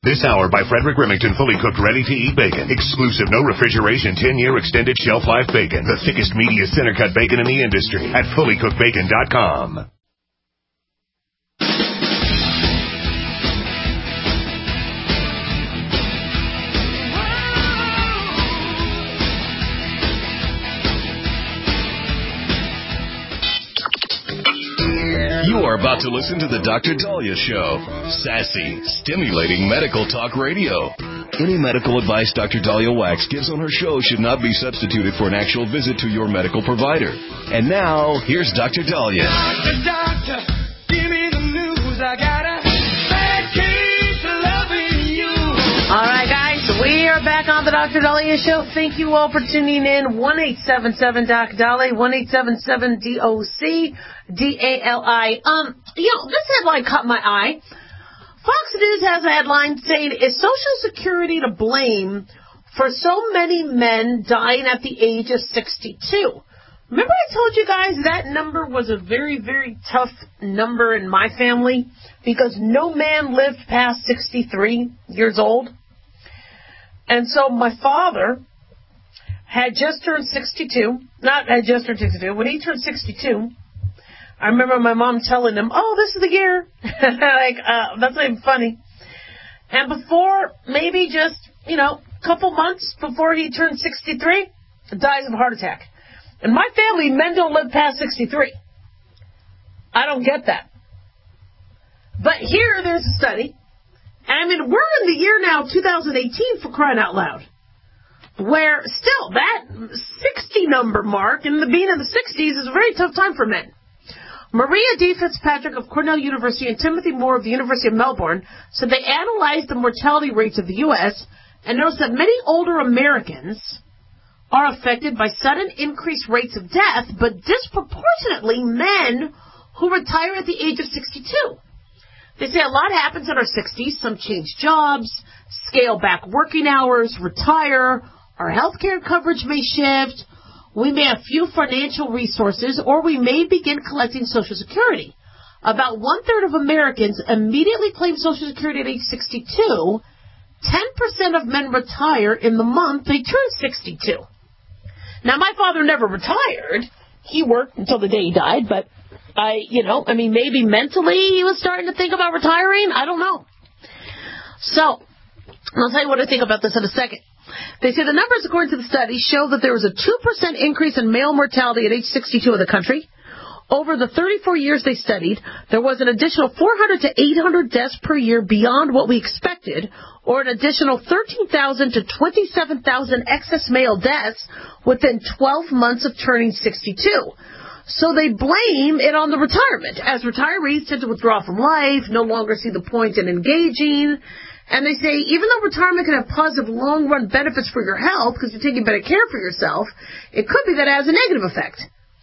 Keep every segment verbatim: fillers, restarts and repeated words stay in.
This hour by Frederick Remington, fully cooked, ready-to-eat bacon. Exclusive, no refrigeration, ten-year extended shelf life bacon. The thickest, meatiest, center-cut bacon in the industry at fully cooked bacon dot com. You are about to listen to the Doctor Dahlia Show. Sassy, stimulating medical talk radio. Any medical advice Doctor Dahlia Wax gives on her show should not be substituted for an actual visit to your medical provider. And now, here's Doctor Dahlia. Doctor, doctor, give me the news. I got a bad case of loving you. All right, guys, we are back on the Doctor Dahlia Show. Thank you all for tuning in. one eight seven seven D O C Dahlia, one eight seven seven D O C D A L I. Um, you know, this headline caught my eye. Fox News has a headline saying, is Social Security to blame for so many men dying at the age of sixty-two? Remember I told you guys that number was a very, very tough number in my family because no man lived past sixty-three years old. And so my father had just turned sixty-two, not had just turned sixty-two, when he turned sixty-two, I remember my mom telling him, oh, this is the year. like, uh, that's not even funny. And before, maybe just, you know, a couple months before he turned sixty-three, dies of a heart attack. In my family, men don't live past sixty-three. I don't get that. But here, there's a study. And I mean, we're in the year now, two thousand eighteen, for crying out loud, where still that sixty number mark and the being in the sixties is a very tough time for men. Maria D. Fitzpatrick of Cornell University and Timothy Moore of the University of Melbourne said they analyzed the mortality rates of the U S and noticed that many older Americans are affected by sudden increased rates of death, but disproportionately men who retire at the age of sixty-two. They say a lot happens in our sixties. Some change jobs, scale back working hours, retire, our health care coverage may shift, we may have few financial resources, or we may begin collecting Social Security. About one-third of Americans immediately claim Social Security at age sixty-two. ten percent of men retire in the month they turn sixty-two. Now, my father never retired. He worked until the day he died, but I, you know, I mean, maybe mentally he was starting to think about retiring. I don't know. So, I'll tell you what I think about this in a second. They say the numbers, according to the study, show that there was a two percent increase in male mortality at age sixty-two in the country. Over the thirty-four years they studied, there was an additional four hundred to eight hundred deaths per year beyond what we expected, or an additional thirteen thousand to twenty-seven thousand excess male deaths within twelve months of turning sixty-two. So they blame it on the retirement, as retirees tend to withdraw from life, no longer see the point in engaging. And they say even though retirement can have positive long-run benefits for your health because you're taking better care for yourself, it could be that it has a negative effect.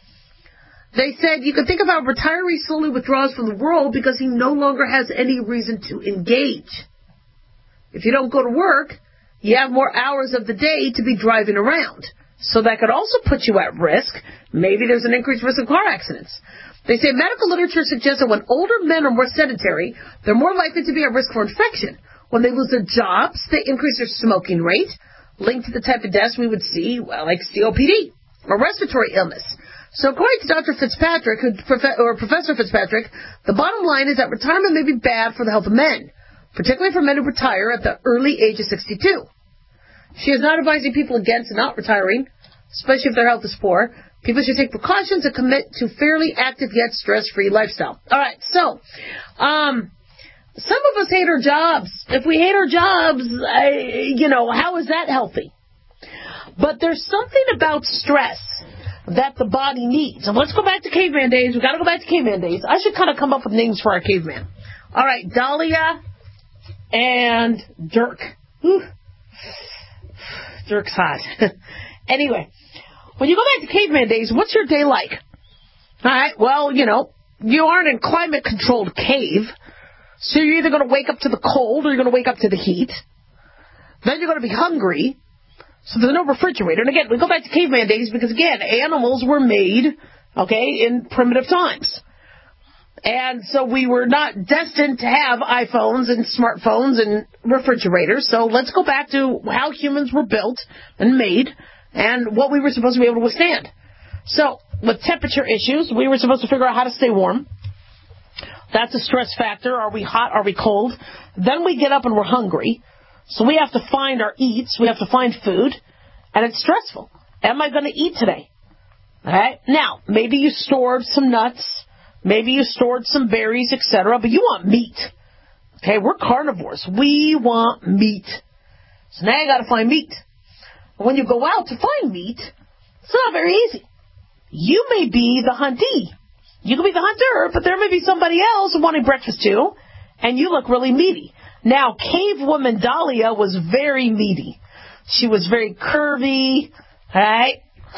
They said you could think of how a retiree slowly withdraws from the world because he no longer has any reason to engage. If you don't go to work, you have more hours of the day to be driving around. So that could also put you at risk. Maybe there's an increased risk of car accidents. They say medical literature suggests that when older men are more sedentary, they're more likely to be at risk for infection. When they lose their jobs, they increase their smoking rate, linked to the type of deaths we would see, well, like C O P D or respiratory illness. So according to Doctor Fitzpatrick, who, or Professor Fitzpatrick, the bottom line is that retirement may be bad for the health of men, particularly for men who retire at the early age of sixty-two. She is not advising people against not retiring, especially if their health is poor. People should take precautions and commit to fairly active yet stress-free lifestyle. All right, so um, some of us hate our jobs. If we hate our jobs, I, you know, how is that healthy? But there's something about stress that the body needs. And let's go back to caveman days. We've got to go back to caveman days. I should kind of come up with names for our caveman. All right, Dahlia and Dirk. Whew. Dirk's hot. Anyway, when you go back to caveman days, what's your day like? All right, well, you know, you aren't in climate-controlled cave, so you're either going to wake up to the cold or you're going to wake up to the heat. Then you're going to be hungry, so there's no refrigerator. And again, we go back to caveman days because, again, animals were made, okay, in primitive times. And so we were not destined to have iPhones and smartphones and refrigerators. So let's go back to how humans were built and made and what we were supposed to be able to withstand. So with temperature issues, we were supposed to figure out how to stay warm. That's a stress factor. Are we hot? Are we cold? Then we get up and we're hungry. So we have to find our eats. We have to find food. And it's stressful. Am I going to eat today? All right. Now, maybe you stored some nuts. Maybe you stored some berries, et cetera. But you want meat. Okay, we're carnivores. We want meat. So now you got to find meat. When you go out to find meat, it's not very easy. You may be the huntee. You could be the hunter, but there may be somebody else wanting breakfast too, and you look really meaty. Now, cave woman Dahlia was very meaty. She was very curvy, right?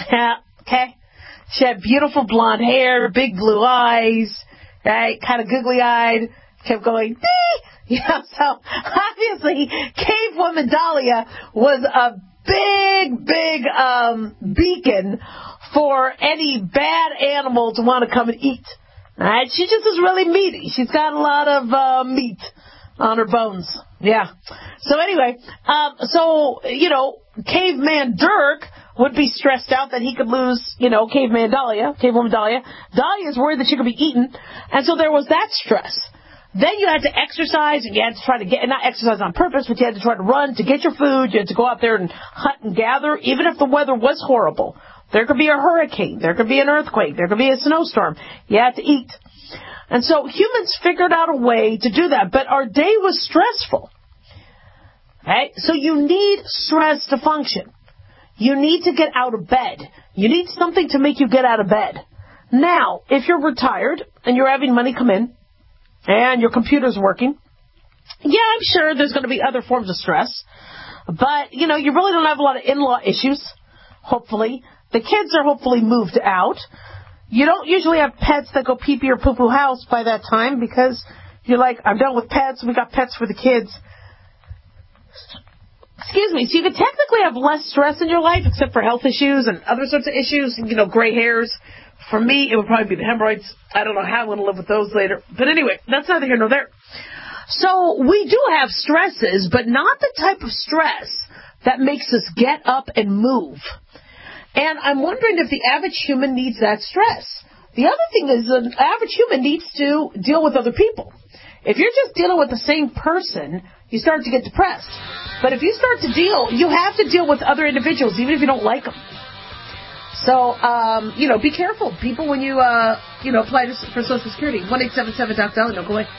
Okay? She had beautiful blonde hair, big blue eyes, right? Kind of googly-eyed, kept going, dee! You know, so obviously, cave woman Dahlia was a big, big um, beacon for any bad animal to want to come and eat. All right? She just is really meaty. She's got a lot of uh, meat on her bones. Yeah. So anyway, um, so, you know, caveman Dirk would be stressed out that he could lose, you know, caveman Dahlia, cavewoman Dahlia. Dahlia is worried that she could be eaten. And so there was that stress. Then you had to exercise, and you had to try to get, not exercise on purpose, but you had to try to run to get your food. You had to go out there and hunt and gather, even if the weather was horrible. There could be a hurricane. There could be an earthquake. There could be a snowstorm. You had to eat. And so humans figured out a way to do that, but our day was stressful. Right? So you need stress to function. You need to get out of bed. You need something to make you get out of bed. Now, if you're retired and you're having money come in and your computer's working, yeah, I'm sure there's going to be other forms of stress. But, you know, you really don't have a lot of in-law issues, hopefully. The kids are hopefully moved out. You don't usually have pets that go pee-pee or poo-poo house by that time because you're like, I'm done with pets. We got pets for the kids. Excuse me. So you could technically have less stress in your life except for health issues and other sorts of issues, you know, gray hairs. For me, it would probably be the hemorrhoids. I don't know how I'm going to live with those later. But anyway, that's neither here nor there. So we do have stresses, but not the type of stress that makes us get up and move. And I'm wondering if the average human needs that stress. The other thing is an average human needs to deal with other people. If you're just dealing with the same person, you start to get depressed. But if you start to deal, you have to deal with other individuals, even if you don't like them. So, um, you know, be careful, people, when you, uh, you know, apply for Social Security. one eight seven seven Doc Dolly. No, go away.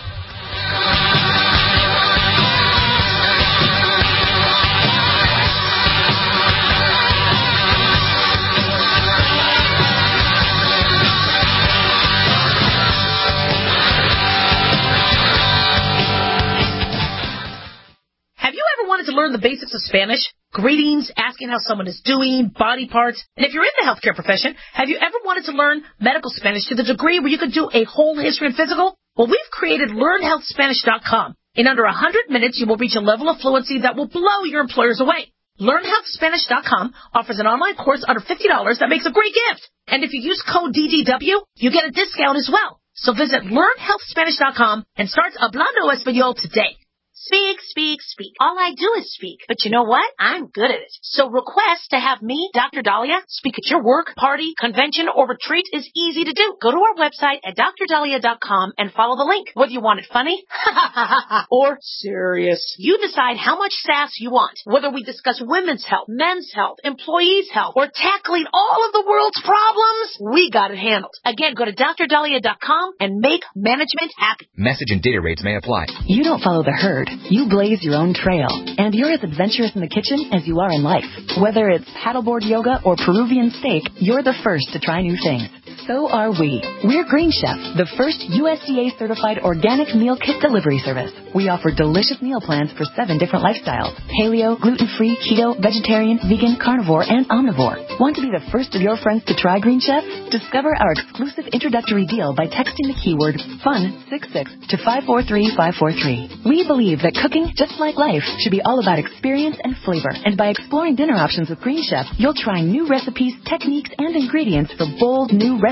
To learn the basics of Spanish, greetings, asking how someone is doing, body parts. And if you're in the healthcare profession, have you ever wanted to learn medical Spanish to the degree where you could do a whole history and physical? Well, we've created learn health spanish dot com. In under one hundred minutes, you will reach a level of fluency that will blow your employers away. learn health spanish dot com offers an online course under fifty dollars that makes a great gift. And if you use code D D W, you get a discount as well. So visit learn health spanish dot com and start hablando español today. Speak, speak, speak. All I do is speak. But you know what? I'm good at it. So request to have me, Doctor Dahlia, speak at your work, party, convention, or retreat is easy to do. Go to our website at dr dahlia dot com and follow the link. Whether you want it funny or serious, you decide how much sass you want. Whether we discuss women's health, men's health, employees' health, or tackling all of the world's problems, we got it handled. Again, go to dr dahlia dot com and make management happy. Message and data rates may apply. You don't follow the herd. You blaze your own trail, and you're as adventurous in the kitchen as you are in life. Whether it's paddleboard yoga or Peruvian steak, you're the first to try new things. So are we. We're Green Chef, the first U S D A-certified organic meal kit delivery service. We offer delicious meal plans for seven different lifestyles: paleo, gluten-free, keto, vegetarian, vegan, carnivore, and omnivore. Want to be the first of your friends to try Green Chef? Discover our exclusive introductory deal by texting the keyword FUN sixty-six to five four three five four three. We believe that cooking, just like life, should be all about experience and flavor. And by exploring dinner options with Green Chef, you'll try new recipes, techniques, and ingredients for bold new recipes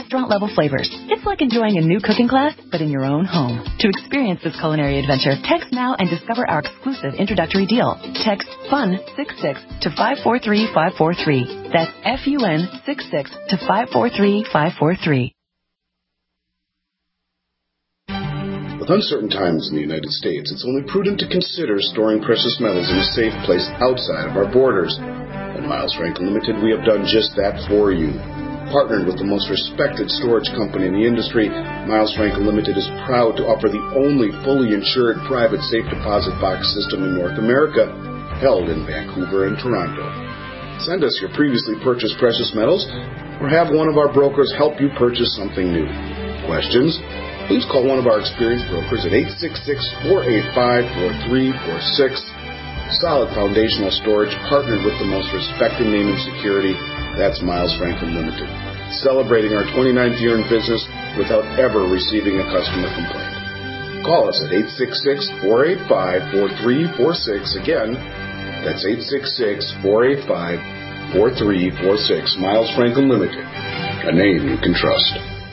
restaurant-level flavors. It's like enjoying a new cooking class, but in your own home. To experience this culinary adventure, text now and discover our exclusive introductory deal. Text FUN sixty-six to five four three five four three. That's F U N sixty-six to five four three five four three. With uncertain times in the United States, it's only prudent to consider storing precious metals in a safe place outside of our borders. At Miles Franklin Limited, we have done just that for you. Partnered with the most respected storage company in the industry, Miles Franklin Limited is proud to offer the only fully insured private safe deposit box system in North America, held in Vancouver and Toronto. Send us your previously purchased precious metals, or have one of our brokers help you purchase something new. Questions? Please call one of our experienced brokers at eight six six, four eight five, four three four six. Solid foundational storage partnered with the most respected name in security. That's Miles Franklin Limited. Celebrating our twenty-ninth year in business without ever receiving a customer complaint. Call us at eight six six, four eight five, four three four six. Again, that's eight six six, four eight five, four three four six. Miles Franklin Limited. A name you can trust.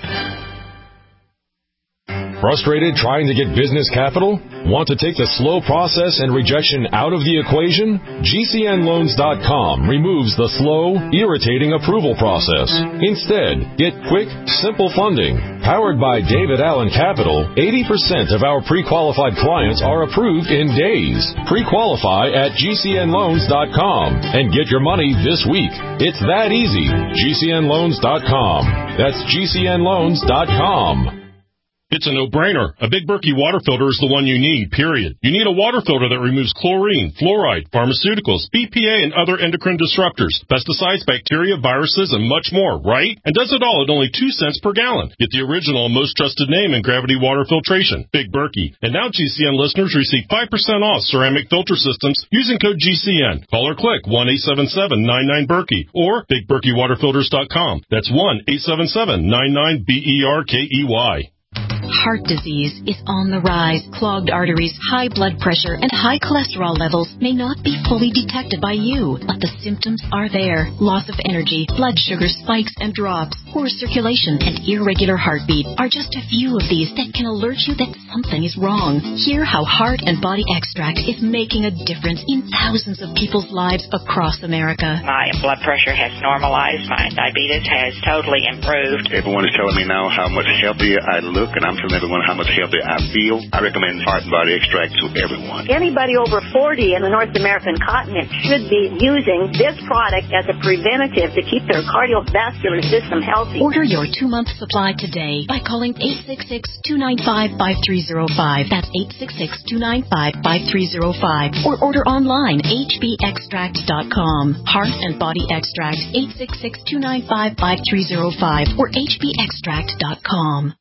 Frustrated trying to get business capital? Want to take the slow process and rejection out of the equation? G C N loans dot com removes the slow, irritating approval process. Instead, get quick, simple funding. Powered by David Allen Capital, eighty percent of our pre-qualified clients are approved in days. Pre-qualify at G C N loans dot com and get your money this week. It's that easy. G C N loans dot com. That's G C N loans dot com. It's a no-brainer. A Big Berkey water filter is the one you need, period. You need a water filter that removes chlorine, fluoride, pharmaceuticals, B P A, and other endocrine disruptors, pesticides, bacteria, viruses, and much more, right? And does it all at only two cents per gallon. Get the original and most trusted name in gravity water filtration, Big Berkey. And now G C N listeners receive five percent off ceramic filter systems using code G C N. Call or click one eight seven seven, nine nine, Berkey or big berkey water filters dot com. That's one eight seven seven, nine nine, B E R K E Y. Heart disease is on the rise. Clogged arteries, high blood pressure, and high cholesterol levels may not be fully detected by you, but the symptoms are there. Loss of energy, blood sugar spikes and drops, poor circulation, and irregular heartbeat are just a few of these that can alert you that something is wrong. Hear how Heart and Body Extract is making a difference in thousands of people's lives across America. My blood pressure has normalized. My diabetes has totally improved. Everyone is telling me now how much healthier I look, and I'm telling everyone how much healthier I feel. I recommend Heart and Body Extract to everyone. Anybody over forty in the North American continent should be using this product as a preventative to keep their cardiovascular system healthy. Order your two-month supply today by calling eight six six, two nine five, five three zero five. That's eight six six, two nine five, five three zero five. Or order online, H B extract dot com. Heart and Body Extract, eight six six, two nine five, five three zero five or H B extract dot com.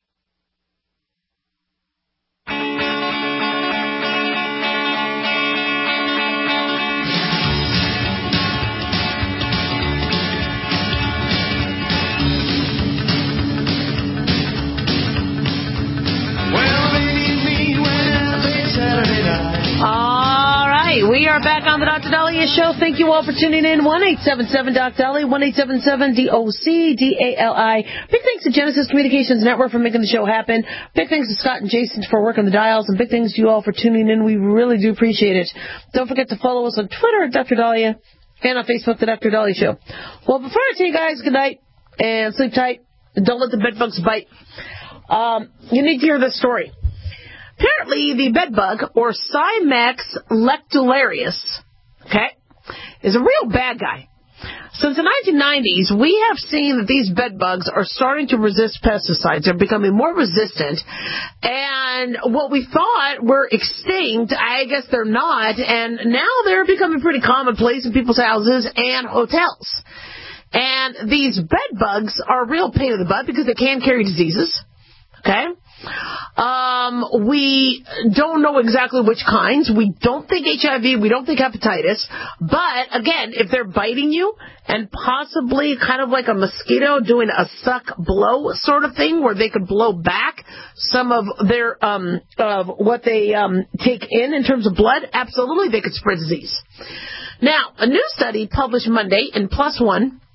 We are back on the Doctor Dahlia Show. Thank you all for tuning in. one eight seven seven, D O C, Dahlia, one eight seven seven, D O C, D A L I. Big thanks to Genesis Communications Network for making the show happen. Big thanks to Scott and Jason for working the dials. And big thanks to you all for tuning in. We really do appreciate it. Don't forget to follow us on Twitter at Doctor Dahlia and on Facebook, The Doctor Dahlia Show. Well, before I tell you guys good night and sleep tight, and don't let the bedbugs bite, um, you need to hear this story. Apparently, the bedbug, or Cymax lectularius, okay, is a real bad guy. Since the nineteen nineties, we have seen that these bedbugs are starting to resist pesticides. They're becoming more resistant. And what we thought were extinct, I guess they're not. And now they're becoming pretty commonplace in people's houses and hotels. And these bedbugs are a real pain in the butt because they can carry diseases, okay? Um, we don't know exactly which kinds. We don't think H I V. We don't think hepatitis. But, again, if they're biting you and possibly kind of like a mosquito doing a suck blow sort of thing where they could blow back some of their, um, of what they, um, take in in terms of blood, absolutely they could spread disease. Now, a new study published Monday in PLOS ONE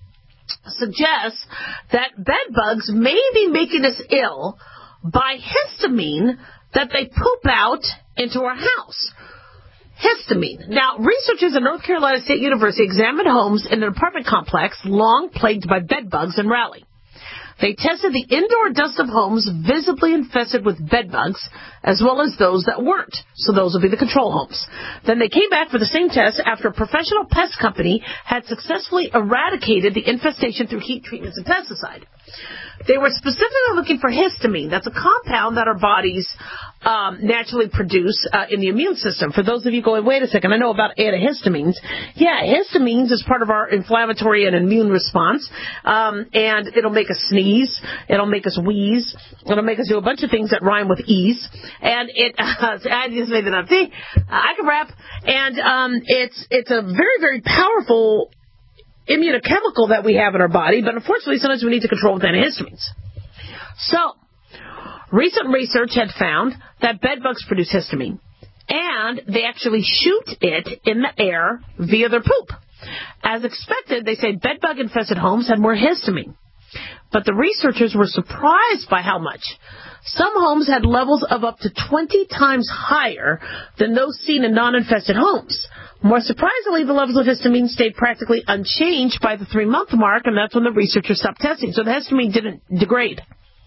suggests that bed bugs may be making us ill by histamine that they poop out into our house. Histamine. Now, researchers at North Carolina State University examined homes in an apartment complex long plagued by bed bugs in Raleigh. They tested the indoor dust of homes visibly infested with bed bugs, as well as those that weren't. So those will be the control homes. Then they came back for the same test after a professional pest company had successfully eradicated the infestation through heat treatments and pesticide. They were specifically looking for histamine. That's a compound that our bodies um, naturally produce uh, in the immune system. For those of you going, wait a second, I know about antihistamines. Yeah, histamines is part of our inflammatory and immune response, um, and it'll make us sneeze. It'll make us wheeze. It'll make us do a bunch of things that rhyme with ease. And it, uh, I just made that up. See, I can rap. And um, it's it's a very, very powerful immunochemical that we have in our body, but unfortunately sometimes we need to control with antihistamines. So, recent research had found that bed bugs produce histamine, and they actually shoot it in the air via their poop. As expected, they say bed bug infested homes had more histamine, but the researchers were surprised by how much. Some homes had levels of up to twenty times higher than those seen in non-infested homes. More surprisingly, the levels of histamine stayed practically unchanged by the three-month mark, and that's when the researchers stopped testing. So the histamine didn't degrade.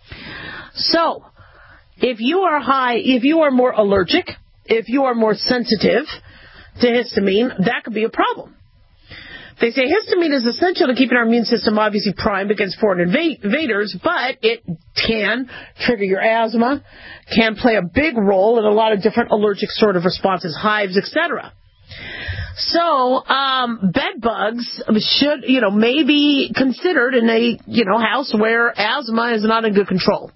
So, if you are high, if you are more allergic, if you are more sensitive to histamine, that could be a problem. They say histamine is essential to keeping our immune system obviously primed against foreign invaders, but it can trigger your asthma, can play a big role in a lot of different allergic sort of responses, hives, et cetera. So, um, bed bugs should, you know, may be considered in a, you know, house where asthma is not in good control.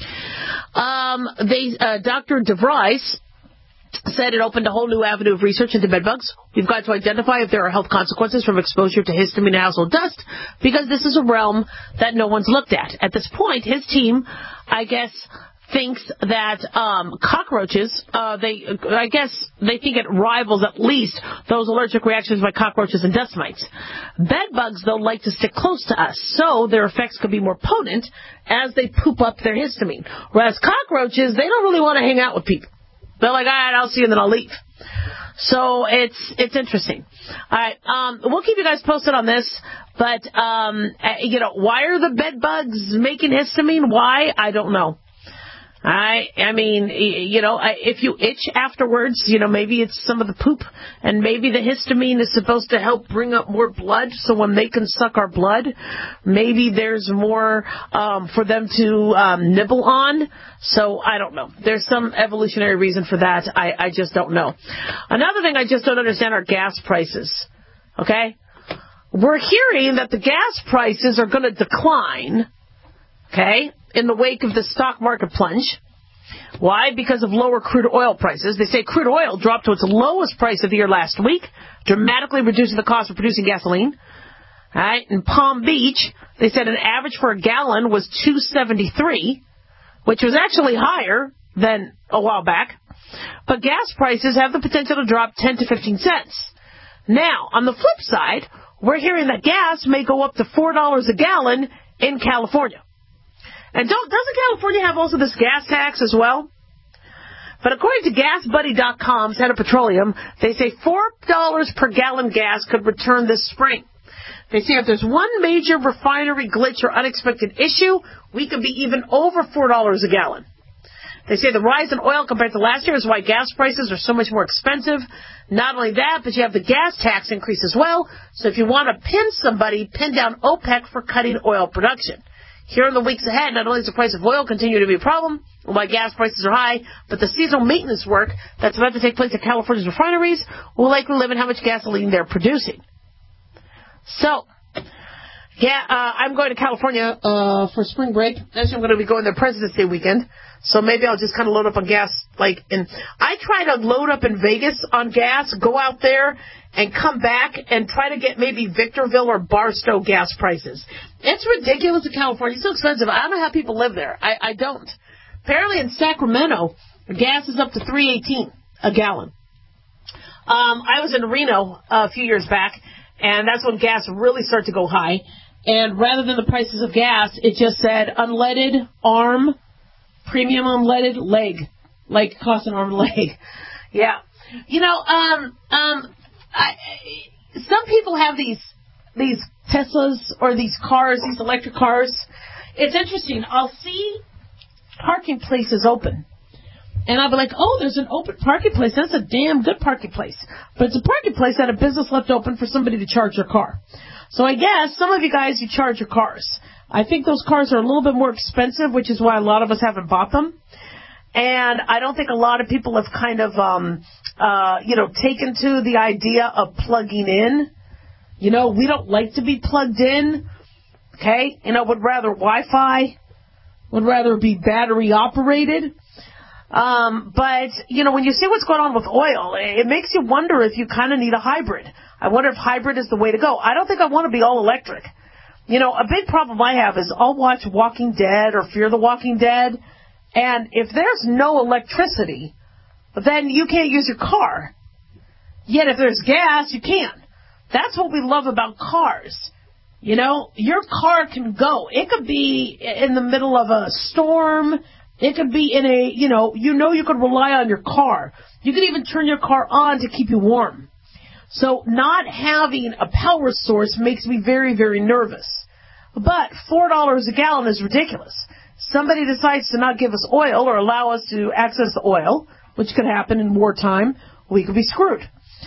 Um, they, uh, Doctor DeVries said it opened a whole new avenue of research into bed bugs. We've got to identify if there are health consequences from exposure to histamine and household dust, because this is a realm that no one's looked at. At this point, his team, I guess, thinks that um, cockroaches, uh, they, I guess they think it rivals at least those allergic reactions by cockroaches and dust mites. Bed bugs, though, like to stick close to us, so their effects could be more potent as they poop up their histamine. Whereas cockroaches, they don't really want to hang out with people. They're like, all right, I'll see you, and then I'll leave. So it's it's interesting. All right, um, we'll keep you guys posted on this. But, um, you know, why are the bed bugs making histamine? Why? I don't know. I I mean, you know, if you itch afterwards, you know, maybe it's some of the poop, and maybe the histamine is supposed to help bring up more blood, so when they can suck our blood, maybe there's more um, for them to um, nibble on. So I don't know. There's some evolutionary reason for that. I, I just don't know. Another thing I just don't understand are gas prices. Okay? We're hearing that the gas prices are going to decline, okay, in the wake of the stock market plunge. Why? Because of lower crude oil prices. They say crude oil dropped to its lowest price of the year last week, dramatically reducing the cost of producing gasoline. All right. In Palm Beach, they said an average for a gallon was two seventy-three, which was actually higher than a while back. But gas prices have the potential to drop ten to fifteen cents. Now, on the flip side, we're hearing that gas may go up to four dollars a gallon in California. And don't, doesn't California have also this gas tax as well? But according to gas buddy dot com's head of petroleum, they say four dollars per gallon gas could return this spring. They say if there's one major refinery glitch or unexpected issue, we could be even over four dollars a gallon. They say the rise in oil compared to last year is why gas prices are so much more expensive. Not only that, but you have the gas tax increase as well. So if you want to pin somebody, pin down OPEC for cutting oil production. Here in the weeks ahead, not only does the price of oil continue to be a problem, why gas prices are high, but the seasonal maintenance work that's about to take place at California's refineries will likely limit how much gasoline they're producing. So, yeah, uh, I'm going to California uh, for spring break. Actually, I'm going to be going there President's Day weekend. So maybe I'll just kind of load up on gas. Like, in, I try to load up in Vegas on gas, go out there, and come back and try to get maybe Victorville or Barstow gas prices. It's ridiculous in California. It's so expensive. I don't know how people live there. I, I don't. Apparently in Sacramento, gas is up to three eighteen a gallon. Um, I was in Reno a few years back, and that's when gas really started to go high. And rather than the prices of gas, it just said unleaded arm, premium unleaded leg. Like it costs an arm and leg. Yeah. You know, um, um, I, some people have these these Teslas or these cars, these electric cars. It's interesting. I'll see parking places open. And I'll be like, oh, there's an open parking place. That's a damn good parking place. But it's a parking place that a business left open for somebody to charge their car. So I guess some of you guys, you charge your cars. I think those cars are a little bit more expensive, which is why a lot of us haven't bought them. And I don't think a lot of people have kind of, um, uh, you know, taken to the idea of plugging in. You know, we don't like to be plugged in. Okay? You know, would rather Wi-Fi, would rather be battery operated. Um, but, you know, when you see what's going on with oil, it makes you wonder if you kind of need a hybrid. I wonder if hybrid is the way to go. I don't think I want to be all electric. You know, a big problem I have is I'll watch Walking Dead or Fear the Walking Dead, and if there's no electricity, then you can't use your car. Yet if there's gas, you can. That's what we love about cars. You know, your car can go. It could be in the middle of a storm. It could be in a, you know, you know you could rely on your car. You could even turn your car on to keep you warm. So not having a power source makes me very, very nervous. But four dollars a gallon is ridiculous. Somebody decides to not give us oil or allow us to access the oil, which could happen in wartime, we could be screwed.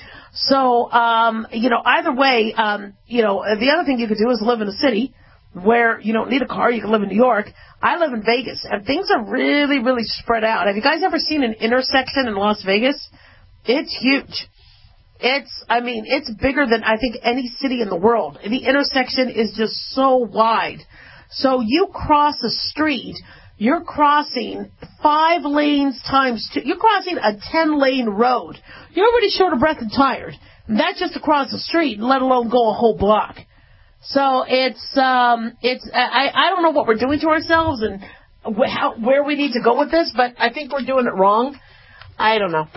So, um, you know, either way, um, you know, the other thing you could do is live in a city where you don't need a car. You can live in New York. I live in Vegas, and things are really, really spread out. Have you guys ever seen an intersection in Las Vegas? It's huge. It's, I mean, it's bigger than I think any city in the world. The intersection is just so wide. So you cross a street, you're crossing five lanes times two. You're crossing a ten-lane road. You're already short of breath and tired. And that's just across the street, let alone go a whole block. So it's, um, it's, I, I don't know what we're doing to ourselves and wh- how, where we need to go with this, but I think we're doing it wrong. I don't know.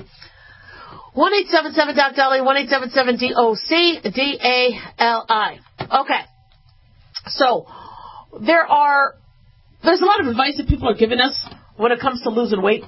one eight seven seven D O C Dolly, one eight seven seven D O C D A L I. Okay. So, there are, there's a lot of advice that people are giving us when it comes to losing weight.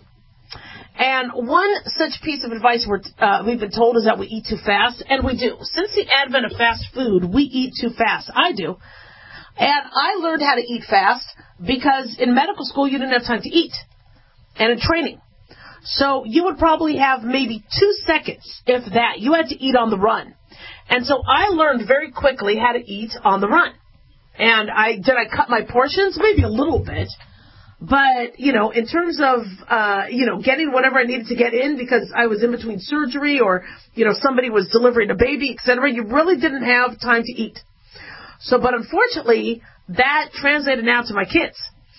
And one such piece of advice we're, uh, we've been told is that we eat too fast, and we do. Since the advent of fast food, we eat too fast. I do. And I learned how to eat fast because in medical school you didn't have time to eat, and in training. So you would probably have maybe two seconds, if that. You had to eat on the run. And so I learned very quickly how to eat on the run. And I did I cut my portions? Maybe a little bit. But, you know, in terms of, uh, you know, getting whatever I needed to get in because I was in between surgery or, you know, somebody was delivering a baby, et cetera, you really didn't have time to eat. So, but unfortunately, that translated now to my kids.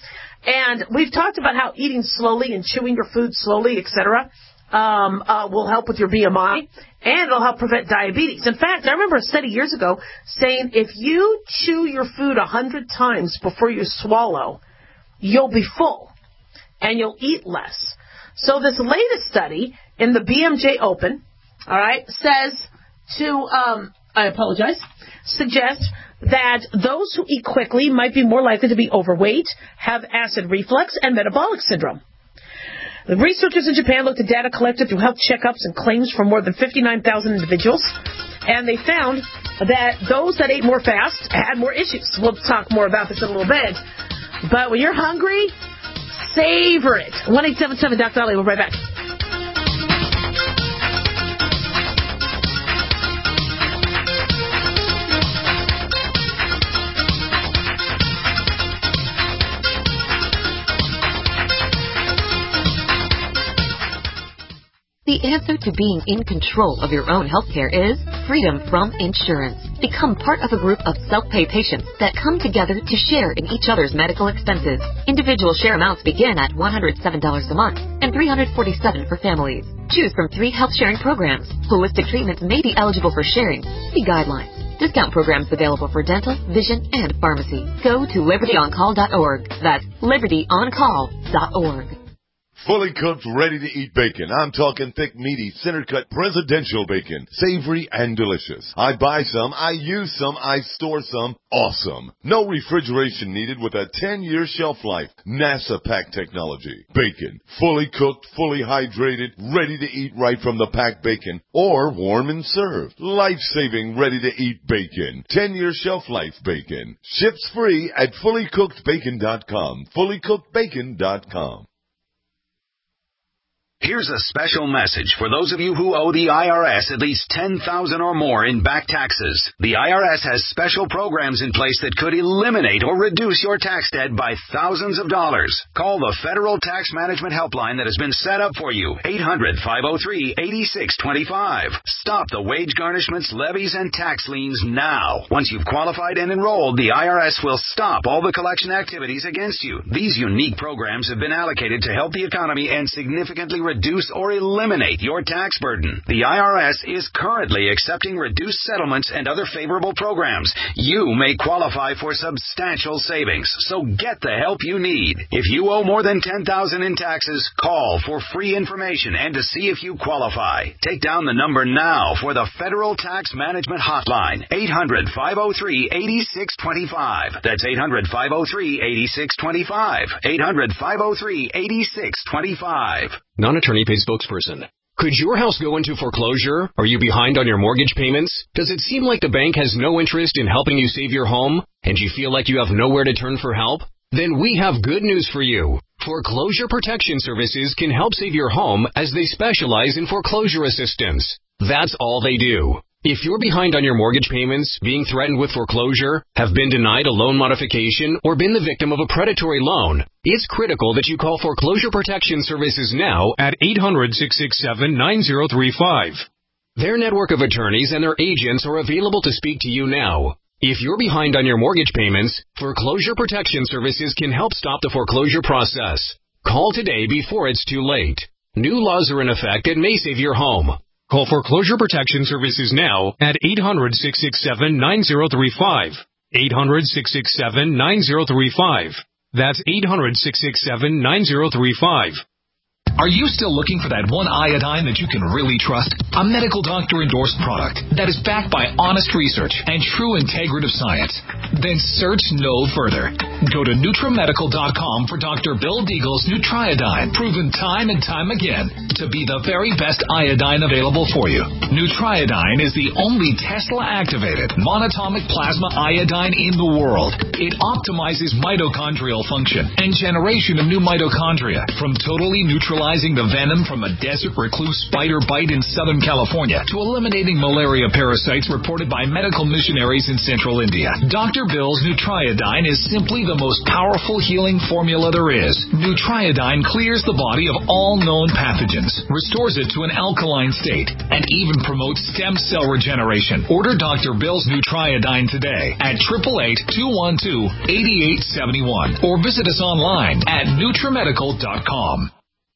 And we've talked about how eating slowly and chewing your food slowly, et cetera, um, uh, will help with your B M I, and it'll help prevent diabetes. In fact, I remember a study years ago saying if you chew your food a hundred times before you swallow, you'll be full, and you'll eat less. So this latest study in the B M J Open, all right, says to, um, I apologize, suggests that those who eat quickly might be more likely to be overweight, have acid reflux, and metabolic syndrome. The researchers in Japan looked at data collected through health checkups and claims from more than fifty-nine thousand individuals, and they found that those that ate more fast had more issues. We'll talk more about this in a little bit. But when you're hungry, savor it. one eight seven seven D O C Dolly. We'll be right back. The answer to being in control of your own healthcare is freedom from insurance. Become part of a group of self-pay patients that come together to share in each other's medical expenses. Individual share amounts begin at one hundred seven dollars a month and three hundred forty-seven dollars for families. Choose from three health sharing programs. Holistic treatments may be eligible for sharing. See guidelines. Discount programs available for dental, vision, and pharmacy. Go to liberty on call dot org. That's liberty on call dot org. Fully cooked, ready-to-eat bacon. I'm talking thick, meaty, center-cut presidential bacon. Savory and delicious. I buy some, I use some, I store some. Awesome. No refrigeration needed with a ten-year shelf life. NASA pack technology. Bacon. Fully cooked, fully hydrated, ready to eat right from the packed bacon. Or warm and served. Life-saving, ready-to-eat bacon. ten-year shelf life bacon. Ships free at fully cooked bacon dot com. fully cooked bacon dot com. Here's a special message for those of you who owe the I R S at least ten thousand dollars or more in back taxes. The I R S has special programs in place that could eliminate or reduce your tax debt by thousands of dollars. Call the Federal Tax Management Helpline that has been set up for you, eight hundred, five oh three, eight six two five. Stop the wage garnishments, levies, and tax liens now. Once you've qualified and enrolled, the I R S will stop all the collection activities against you. These unique programs have been allocated to help the economy and significantly reduce or eliminate your tax burden. The I R S is currently accepting reduced settlements and other favorable programs. You may qualify for substantial savings, so get the help you need. If you owe more than ten thousand dollars in taxes, call for free information and to see if you qualify. Take down the number now for the Federal Tax Management Hotline, eight hundred, five oh three, eight six two five. That's eight hundred, five oh three, eight six two five. eight hundred, five oh three, eight six two five. Non-attorney paid spokesperson. Could your house go into foreclosure? Are you behind on your mortgage payments? Does it seem like the bank has no interest in helping you save your home? And you feel like you have nowhere to turn for help? Then we have good news for you. Foreclosure Protection Services can help save your home as they specialize in foreclosure assistance. That's all they do. If you're behind on your mortgage payments, being threatened with foreclosure, have been denied a loan modification, or been the victim of a predatory loan, it's critical that you call Foreclosure Protection Services now at eight hundred, six six seven, nine zero three five. Their network of attorneys and their agents are available to speak to you now. If you're behind on your mortgage payments, Foreclosure Protection Services can help stop the foreclosure process. Call today before it's too late. New laws are in effect that may save your home. Call Foreclosure Protection Services now at eight hundred, six six seven, nine zero three five. eight hundred, six six seven, nine zero three five. That's eight hundred, six six seven, nine zero three five. Are you still looking for that one iodine that you can really trust? A medical doctor endorsed product that is backed by honest research and true integrative science? Then search no further. Go to Nutramedical dot com for Doctor Bill Deagle's Nutriodine, proven time and time again to be the very best iodine available for you. Nutriodine is the only Tesla-activated monatomic plasma iodine in the world. It optimizes mitochondrial function and generation of new mitochondria from totally neutralizing the venom from a desert recluse spider bite in Southern California to eliminating malaria parasites reported by medical missionaries in central India. Doctor Bill's Nutriodine is simply the most powerful healing formula there is. Nutriodine clears the body of all known pathogens, restores it to an alkaline state, and even promotes stem cell regeneration. Order Doctor Bill's Nutriodine today at eight eight eight, two one two, eight eight seven one or visit us online at Nutramedical dot com.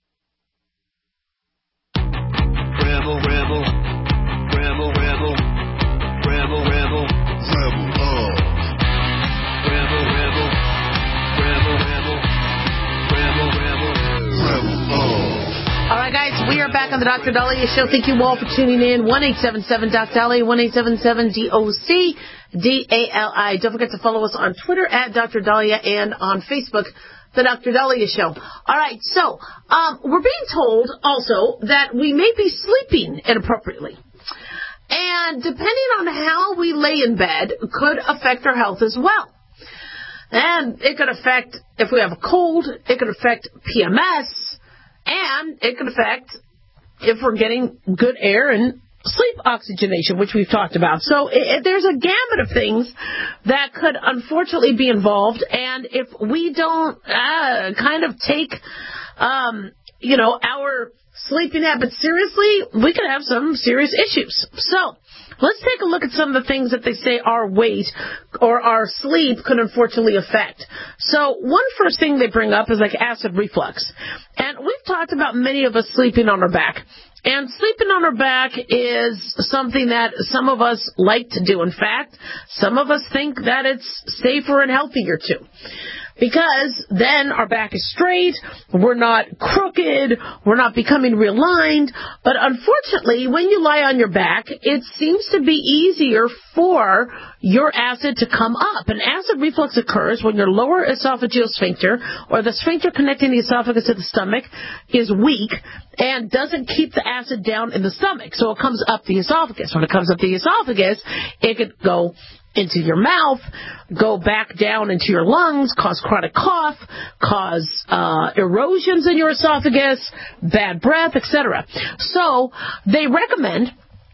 Rebel, rebel, rebel, rebel, rebel, rebel, rebel, oh. Rebel, rebel, rebel, rebel, rebel, rebel, rebel, oh. All right, guys, we are back on the Doctor Dahlia Show. Thank you all for tuning in. one eight seven seven Doc Dahlia, one eight seven seven D O C D A L I. Don't forget to follow us on Twitter at Doctor Dahlia and on Facebook, The Doctor Dahlia Show. All right, so um, we're being told also that we may be sleeping inappropriately. And depending on how we lay in bed could affect our health as well. And it could affect, if we have a cold, it could affect P M S, and it could affect if we're getting good air and sleep oxygenation, which we've talked about. So it, there's a gamut of things that could unfortunately be involved, and if we don't uh, kind of take, um, you know, our sleeping habits seriously, we could have some serious issues. So let's take a look at some of the things that they say our weight or our sleep could unfortunately affect. So one first thing they bring up is like acid reflux. And we've talked about many of us sleeping on our back. And sleeping on our back is something that some of us like to do. In fact, some of us think that it's safer and healthier too. Because then our back is straight, we're not crooked, we're not becoming realigned. But unfortunately, when you lie on your back, it seems to be easier for your acid to come up. And acid reflux occurs when your lower esophageal sphincter, or the sphincter connecting the esophagus to the stomach, is weak and doesn't keep the acid down in the stomach. So it comes up the esophagus. When it comes up the esophagus, it could go into your mouth, go back down into your lungs, cause chronic cough, cause uh, erosions in your esophagus, bad breath, et cetera. So they recommend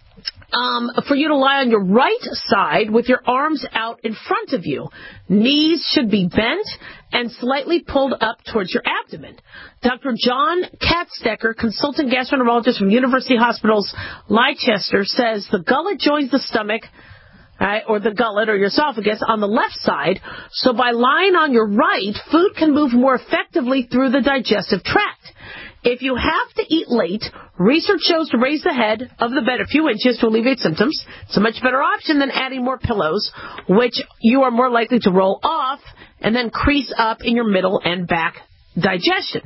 um, for you to lie on your right side with your arms out in front of you. Knees should be bent and slightly pulled up towards your abdomen. Doctor John Katstecker, consultant gastroenterologist from University Hospitals Leicester, says the gullet joins the stomach, right, or the gullet or your esophagus on the left side. So by lying on your right, food can move more effectively through the digestive tract. If you have to eat late, research shows to raise the head of the bed a few inches to alleviate symptoms. It's a much better option than adding more pillows, which you are more likely to roll off and then crease up in your middle and back digestion.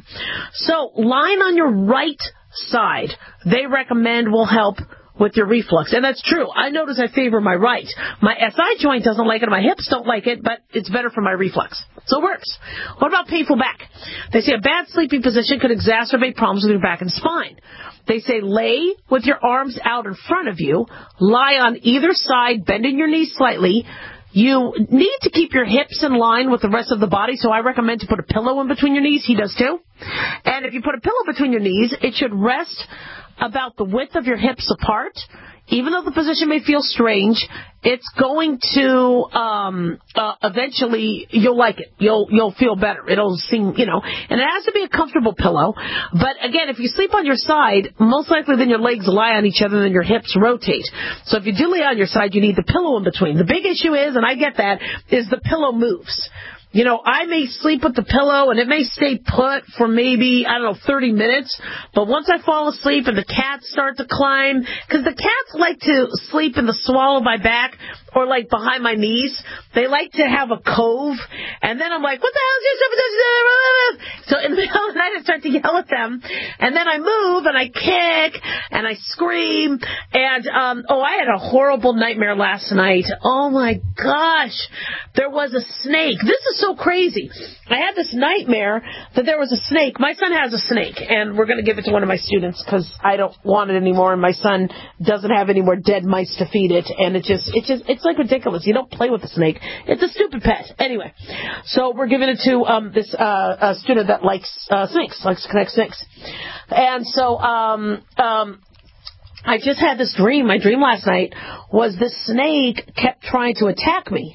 So lying on your right side, they recommend will help with your reflux. And that's true. I notice I favor my right. My S I joint doesn't like it, my hips don't like it, but it's better for my reflux. So it works. What about painful back? They say a bad sleeping position could exacerbate problems with your back and spine. They say lay with your arms out in front of you, lie on either side, bending your knees slightly. You need to keep your hips in line with the rest of the body, so I recommend to put a pillow in between your knees. He does too. And if you put a pillow between your knees, it should rest about the width of your hips apart. Even though the position may feel strange, it's going to um uh, eventually you'll like it. You'll you'll feel better. It'll seem, you know, and it has to be a comfortable pillow. But again, if you sleep on your side, most likely then your legs lie on each other and then your hips rotate. So if you do lay on your side, you need the pillow in between. The big issue is, and I get that, is the pillow moves. You know, I may sleep with the pillow and it may stay put for maybe, I don't know, thirty minutes. But once I fall asleep and the cats start to climb, because the cats like to sleep in the swallow of my back or like behind my knees. They like to have a cove. And then I'm like, what the hell is your... So in the middle of the night I start to yell at them. And then I move and I kick and I scream. And, um, oh, I had a horrible nightmare last night. Oh my gosh. There was a snake. This is so crazy. I had this nightmare that there was a snake. My son has a snake, and we're going to give it to one of my students because I don't want it anymore, and my son doesn't have any more dead mice to feed it, and it just, it just, it's like ridiculous. You don't play with a snake. It's a stupid pet. Anyway, so we're giving it to um, this uh, a student that likes uh, snakes, likes to connect snakes, and so um, um, I just had this dream. My dream last night was this snake kept trying to attack me.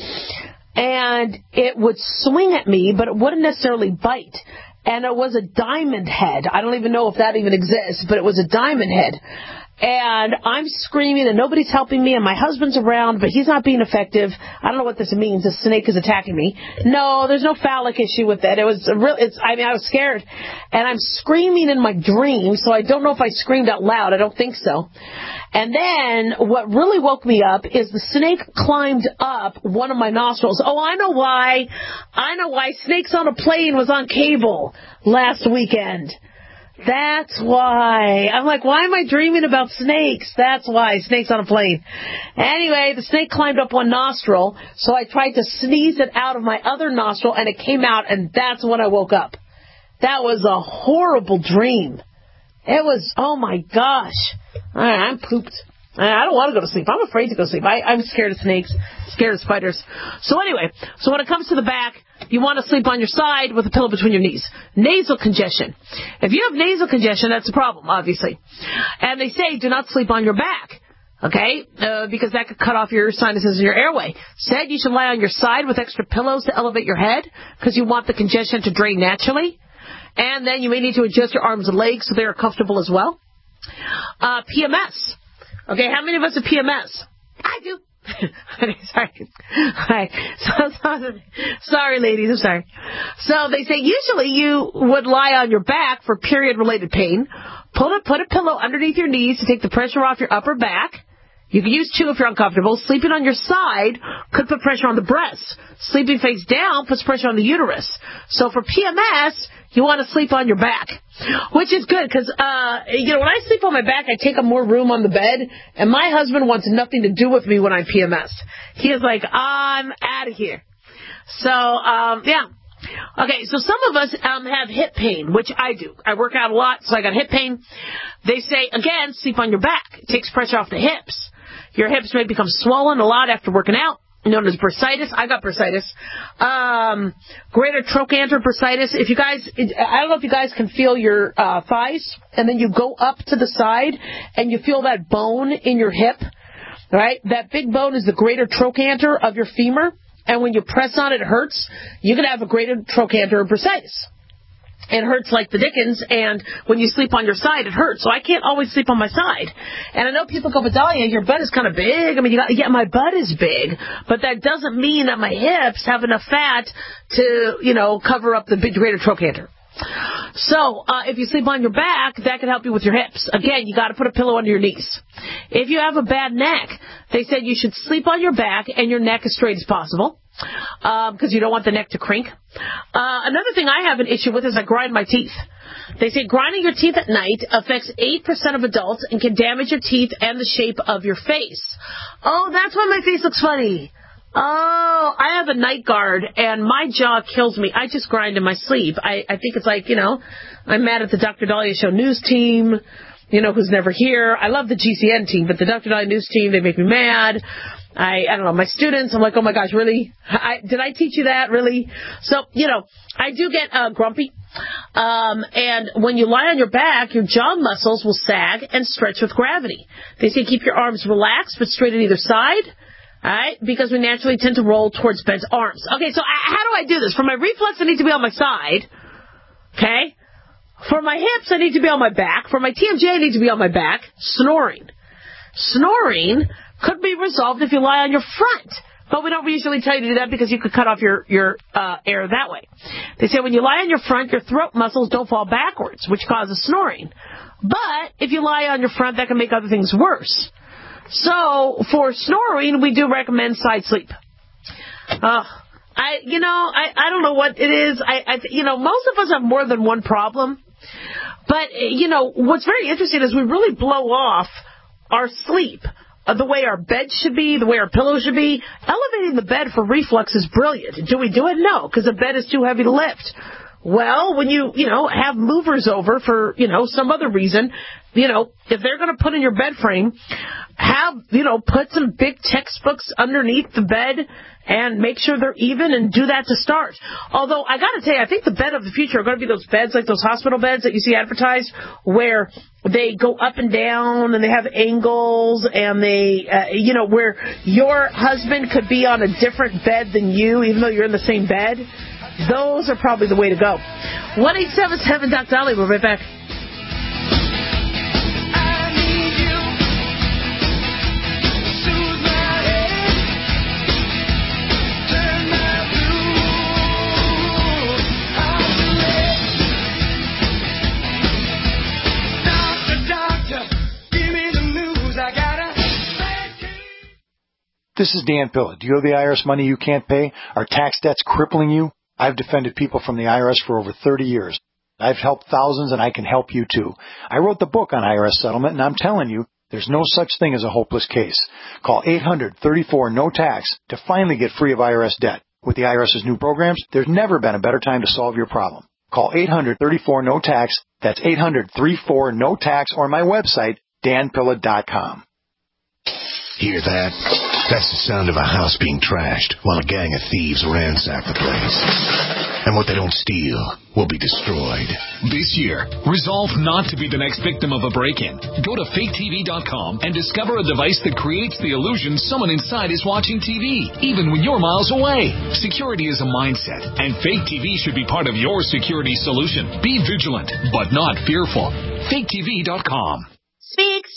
And it would swing at me, but it wouldn't necessarily bite. And it was a diamond head. I don't even know if that even exists, but it was a diamond head. And I'm screaming, and nobody's helping me, and my husband's around, but he's not being effective. I don't know what this means. The snake is attacking me. No, there's no phallic issue with it. It was a real. It's. I mean, I was scared, and I'm screaming in my dream. So I don't know if I screamed out loud. I don't think so. And then what really woke me up is the snake climbed up one of my nostrils. Oh, I know why. I know why Snakes on a Plane was on cable last weekend. That's why. I'm like, why am I dreaming about snakes? That's why. Snakes on a Plane. Anyway, the snake climbed up one nostril, so I tried to sneeze it out of my other nostril, and it came out, and that's when I woke up. That was a horrible dream. It was, oh my gosh. I'm pooped. I don't want to go to sleep. I'm afraid to go to sleep. I, I'm scared of snakes, scared of spiders. So anyway, so when it comes to the back, you want to sleep on your side with a pillow between your knees. Nasal congestion. If you have nasal congestion, that's a problem, obviously. And they say do not sleep on your back. Okay, uh, because that could cut off your sinuses and your airway. Said you should lie on your side with extra pillows to elevate your head because you want the congestion to drain naturally. And then you may need to adjust your arms and legs so they are comfortable as well. Uh, P M S. Okay, how many of us have P M S? I do. Okay, sorry. Right. So, so, sorry, ladies. I'm sorry. So they say usually you would lie on your back for period-related pain. Put a, put a pillow underneath your knees to take the pressure off your upper back. You can use two if you're uncomfortable. Sleeping on your side could put pressure on the breasts. Sleeping face down puts pressure on the uterus. So for P M S, you want to sleep on your back, which is good because, uh, you know, when I sleep on my back, I take up more room on the bed, and my husband wants nothing to do with me when I'm P M S. He is like, I'm out of here. So, um, yeah. Okay, so some of us um, have hip pain, which I do. I work out a lot, so I got hip pain. They say, again, sleep on your back. It takes pressure off the hips. Your hips may become swollen a lot after working out, known as bursitis. I got bursitis. Um, greater trochanter bursitis. If you guys, I don't know if you guys can feel your uh, thighs, and then you go up to the side, and you feel that bone in your hip, right? That big bone is the greater trochanter of your femur. And when you press on it, it hurts. You can have a greater trochanter bursitis. It hurts like the dickens, and when you sleep on your side, it hurts. So I can't always sleep on my side. And I know people go, but Dahlia, your butt is kind of big. I mean, you got, yeah, my butt is big, but that doesn't mean that my hips have enough fat to, you know, cover up the big, greater trochanter. So, uh, if you sleep on your back, that can help you with your hips. Again, you got to put a pillow under your knees. If you have a bad neck, they said you should sleep on your back and your neck as straight as possible, um, because you don't want the neck to crink. Uh, another thing I have an issue with is I grind my teeth. They say grinding your teeth at night affects eight percent of adults and can damage your teeth and the shape of your face. Oh, that's why my face looks funny. Oh, I have a night guard, and my jaw kills me. I just grind in my sleep. I, I think it's like, you know, I'm mad at the Doctor Dahlia Show news team, you know, who's never here. I love the G C N team, but the Doctor Dahlia news team, they make me mad. I, I don't know, my students, I'm like, oh, my gosh, really? I, did I teach you that, really? So, you know, I do get uh, grumpy. Um, and when you lie on your back, your jaw muscles will sag and stretch with gravity. They say keep your arms relaxed but straight on either side. All right, because we naturally tend to roll towards bent arms. Okay, so I, how do I do this? For my reflex, I need to be on my side. Okay? For my hips, I need to be on my back. For my T M J, I need to be on my back. Snoring. Snoring could be resolved if you lie on your front. But we don't usually tell you to do that because you could cut off your, your uh, air that way. They say when you lie on your front, your throat muscles don't fall backwards, which causes snoring. But if you lie on your front, that can make other things worse. So, for snoring, we do recommend side sleep. Uh, I, you know, I, I don't know what it is. I, I, you know, most of us have more than one problem. But, you know, what's very interesting is we really blow off our sleep, uh, the way our bed should be, the way our pillow should be. Elevating the bed for reflux is brilliant. Do we do it? No, because the bed is too heavy to lift. Well, when you, you know, have movers over for, you know, some other reason, you know, if they're going to put in your bed frame, have, you know, put some big textbooks underneath the bed and make sure they're even and do that to start. Although, I got to tell you, I think the bed of the future are going to be those beds, like those hospital beds that you see advertised, where they go up and down and they have angles and they, uh, you know, where your husband could be on a different bed than you, even though you're in the same bed. Those are probably the way to go. one eight seven seven Doc Dolly. We'll be right back. This is Dan Pilla. Do you owe the I R S money you can't pay? Are tax debts crippling you? I've defended people from the I R S for over thirty years. I've helped thousands, and I can help you too. I wrote the book on I R S settlement, and I'm telling you, there's no such thing as a hopeless case. Call eight hundred thirty-four no tax to finally get free of I R S debt. With the IRS's new programs, there's never been a better time to solve your problem. Call eight hundred thirty-four no tax. That's eight hundred thirty-four no tax, or my website, dan pilla dot com. Hear that? That's the sound of a house being trashed while a gang of thieves ransack the place. And what they don't steal will be destroyed. This year, resolve not to be the next victim of a break-in. Go to fake T V dot com and discover a device that creates the illusion someone inside is watching T V, even when you're miles away. Security is a mindset, and Fake T V should be part of your security solution. Be vigilant, but not fearful. fake T V dot com. Speak, speak.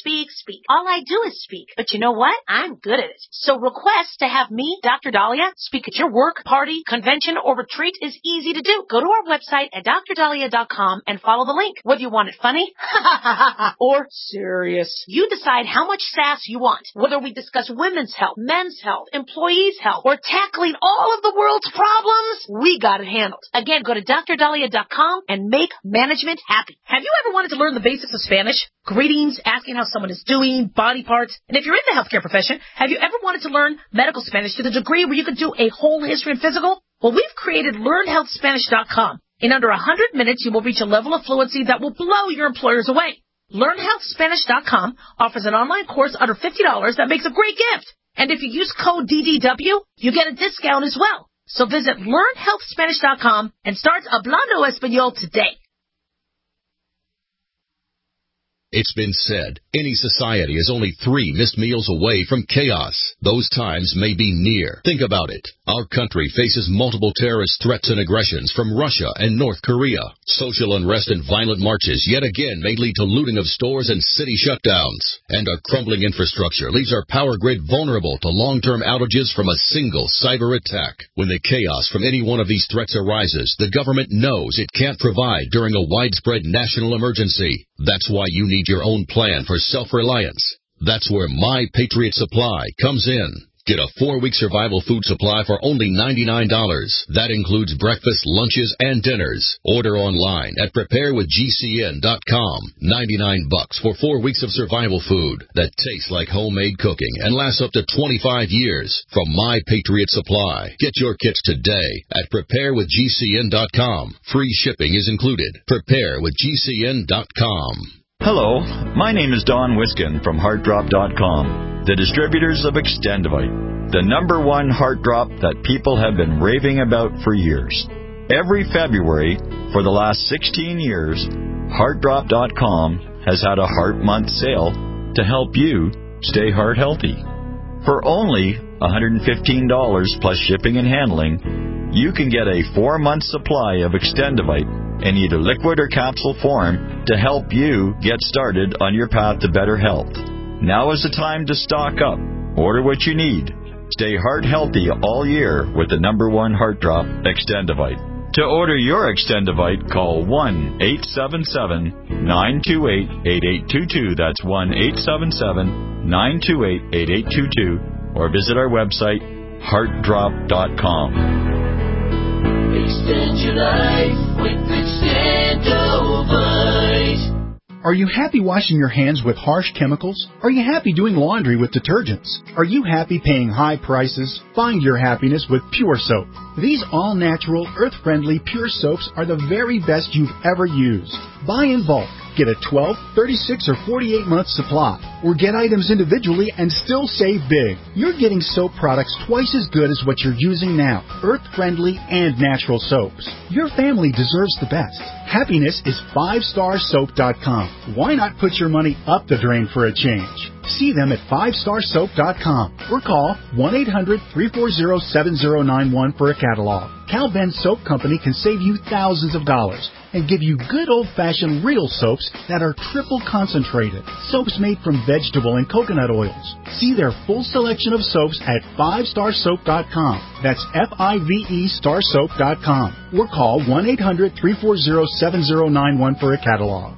speak, speak. All I do is speak. But you know what? I'm good at it. So request to have me, Doctor Dahlia, speak at your work, party, convention, or retreat is easy to do. Go to our website at dr dahlia dot com and follow the link. Whether you want it funny or serious, you decide how much sass you want. Whether we discuss women's health, men's health, employees' health, or tackling all of the world's problems, we got it handled. Again, go to dr dahlia dot com and make management happy. Have you ever wanted to learn the basics of Spanish? Greetings, asking how someone is doing, body parts. And if you're in the healthcare profession, have you ever wanted to learn medical Spanish to the degree where you could do a whole history and physical? Well, we've created learn health spanish dot com. In under one hundred minutes, you will reach a level of fluency that will blow your employers away. learn health spanish dot com offers an online course under fifty dollars that makes a great gift. And if you use code D D W, you get a discount as well. So visit learn health spanish dot com and start Hablando Español today. It's been said, any society is only three missed meals away from chaos. Those times may be near. Think about it. Our country faces multiple terrorist threats and aggressions from Russia and North Korea. Social unrest and violent marches yet again may lead to looting of stores and city shutdowns. And our crumbling infrastructure leaves our power grid vulnerable to long-term outages from a single cyber attack. When the chaos from any one of these threats arises, the government knows it can't provide during a widespread national emergency. That's why you need your own plan for self-reliance. That's where My Patriot Supply comes in. Get a four-week survival food supply for only ninety-nine dollars. That includes breakfast, lunches, and dinners. Order online at prepare with G C N dot com. ninety-nine bucks for four weeks of survival food that tastes like homemade cooking and lasts up to twenty-five years from My Patriot Supply. Get your kits today at prepare with G C N dot com. Free shipping is included. prepare with G C N dot com. Hello, my name is Don Wiskin from heart drop dot com, the distributors of Extendivite, the number one heart drop that people have been raving about for years. Every February for the last sixteen years, heart drop dot com has had a Heart Month sale to help you stay heart healthy. For only one hundred fifteen dollars plus shipping and handling, you can get a four-month supply of Extendivite in either liquid or capsule form to help you get started on your path to better health. Now is the time to stock up. Order what you need. Stay heart healthy all year with the number one heart drop, Extendivite. To order your Extendivite, call one eight seven seven, nine two eight, eight eight two two. That's one eight seven seven, nine two eight, eight eight two two. Or visit our website, heart drop dot com. Extend your life with Extendivite. Are you happy washing your hands with harsh chemicals? Are you happy doing laundry with detergents? Are you happy paying high prices? Find your happiness with Pure Soap. These all-natural, earth-friendly Pure Soaps are the very best you've ever used. Buy in bulk. Get a twelve, thirty-six, or forty-eight month supply. Or get items individually and still save big. You're getting soap products twice as good as what you're using now. Earth-friendly and natural soaps. Your family deserves the best. Happiness is five star soap dot com. Why not put your money up the drain for a change? See them at five star soap dot com or call one eight hundred, three four zero, seven zero nine one for a catalog. Cal Ben Soap Company can save you thousands of dollars and give you good old-fashioned real soaps that are triple concentrated. Soaps made from vegetable and coconut oils. See their full selection of soaps at five star soap dot com. That's F I V E star soap dot com. Or call one eight hundred, three four zero, seven zero nine one for a catalog.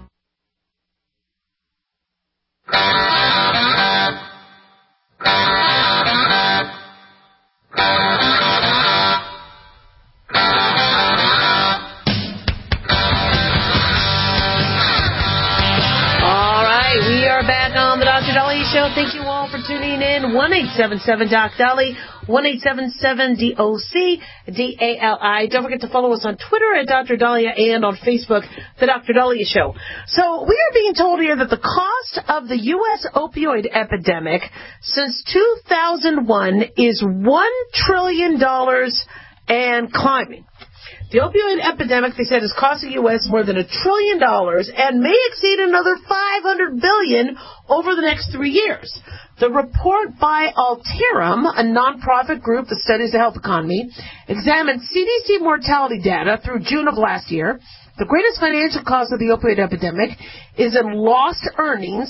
Show. Thank you all for tuning in. one eight seven seven Doc Dolly, one eight seven seven D O C D A L I. Don't forget to follow us on Twitter at Doctor Dahlia and on Facebook, The Doctor Dahlia Show. So we are being told here that the cost of the U S opioid epidemic since two thousand one is one trillion dollars and climbing. The opioid epidemic, they said, is costing U S more than a trillion dollars and may exceed another five hundred billion dollars over the next three years. The report by Alterum, a nonprofit group that studies the health economy, examined C D C mortality data through June of last year. The greatest financial cost of the opioid epidemic is in lost earnings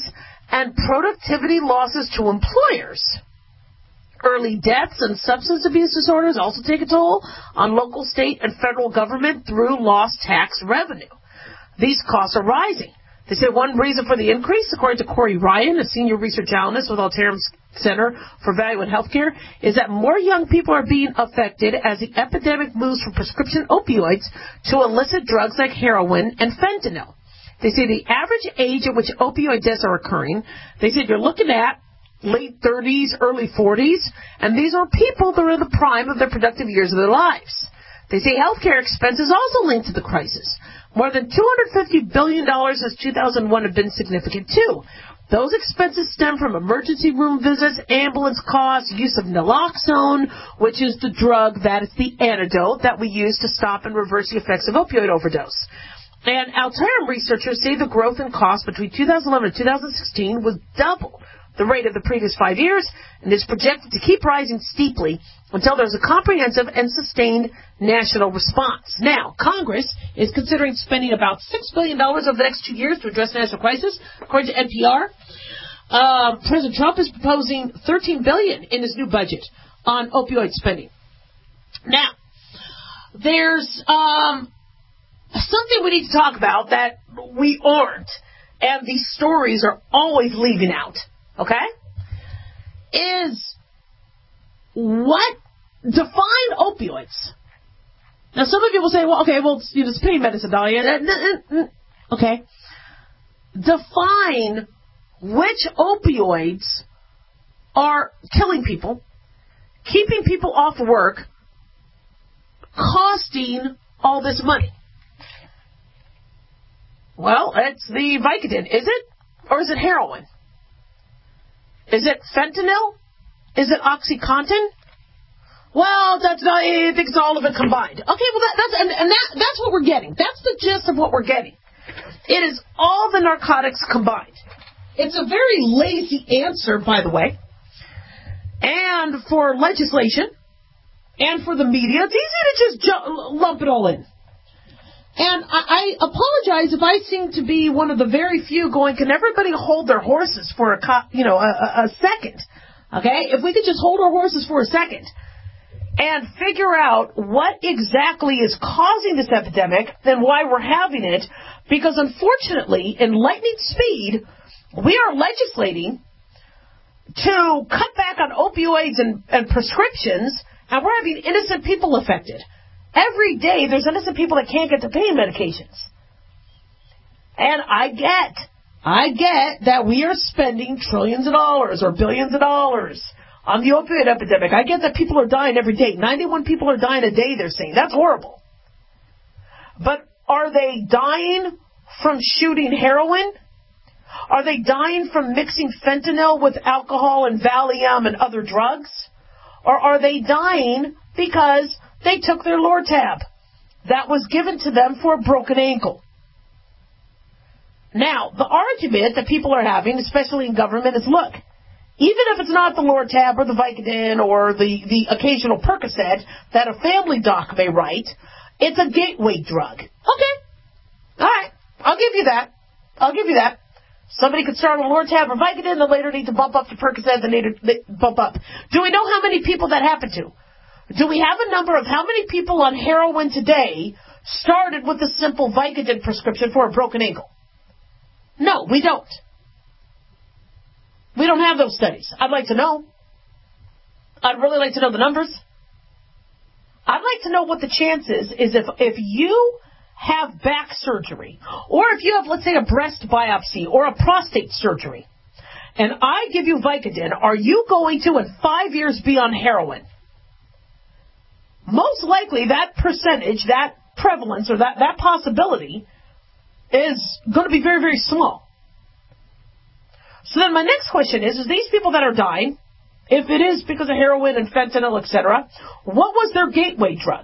and productivity losses to employers. Early deaths and substance abuse disorders also take a toll on local, state, and federal government through lost tax revenue. These costs are rising. They say one reason for the increase, according to Corey Ryan, a senior research analyst with Alterum's Center for Value in Healthcare, is that more young people are being affected as the epidemic moves from prescription opioids to illicit drugs like heroin and fentanyl. They say the average age at which opioid deaths are occurring, they said you're looking at late thirties, early forties, and these are people that are in the prime of their productive years of their lives. They say healthcare expenses also linked to the crisis. More than two hundred fifty billion dollars since two thousand one have been significant, too. Those expenses stem from emergency room visits, ambulance costs, use of naloxone, which is the drug that is the antidote that we use to stop and reverse the effects of opioid overdose. And Alterum researchers say the growth in costs between two thousand eleven and two thousand sixteen was double the rate of the previous five years, and is projected to keep rising steeply until there's a comprehensive and sustained national response. Now, Congress is considering spending about six billion dollars over the next two years to address the national crisis, according to N P R. Uh, President Trump is proposing thirteen billion dollars in his new budget on opioid spending. Now, there's um, something we need to talk about that we aren't, and these stories are always leaving out. Okay, is what define opioids. Now, some of you will say, well, okay, well, it's, you know, it's pain medicine, Dahlia. Okay. Define which opioids are killing people, keeping people off work, costing all this money. Well, it's the Vicodin. Is it? Or is it heroin? Is it fentanyl? Is it OxyContin? Well, that's not, I think it's all of it combined. Okay, well, that, that's and, and that that's what we're getting. That's the gist of what we're getting. It is all the narcotics combined. It's a very lazy answer, by the way. And for legislation, and for the media, it's easy to just ju- lump it all in. And I, I apologize if I seem to be one of the very few going, can everybody hold their horses for a, co- you know, a, a second? Okay? If we could just hold our horses for a second and figure out what exactly is causing this epidemic and why we're having it, because unfortunately, in lightning speed, we are legislating to cut back on opioids and, and prescriptions, and we're having innocent people affected. Every day, there's innocent people that can't get the pain medications. And I get, I get that we are spending trillions of dollars or billions of dollars on the opioid epidemic. I get that people are dying every day. ninety-one people are dying a day, they're saying. That's horrible. But are they dying from shooting heroin? Are they dying from mixing fentanyl with alcohol and Valium and other drugs? Or are they dying because they took their Lortab that was given to them for a broken ankle? Now, the argument that people are having, especially in government, is, look, even if it's not the Lortab or the Vicodin or the, the occasional Percocet that a family doc may write, it's a gateway drug. Okay. All right. I'll give you that. I'll give you that. Somebody could start on Lortab or Vicodin, then later need to bump up to Percocet, then later bump up. Do we know how many people that happened to? Do we have a number of how many people on heroin today started with a simple Vicodin prescription for a broken ankle? No, we don't. We don't have those studies. I'd like to know. I'd really like to know the numbers. I'd like to know what the chance is, is if, if you have back surgery, or if you have, let's say, a breast biopsy or a prostate surgery, and I give you Vicodin, are you going to, in five years, be on heroin? Most likely that percentage, that prevalence, or that, that possibility is going to be very, very small. So then my next question is, is these people that are dying, if it is because of heroin and fentanyl, et cetera, what was their gateway drug?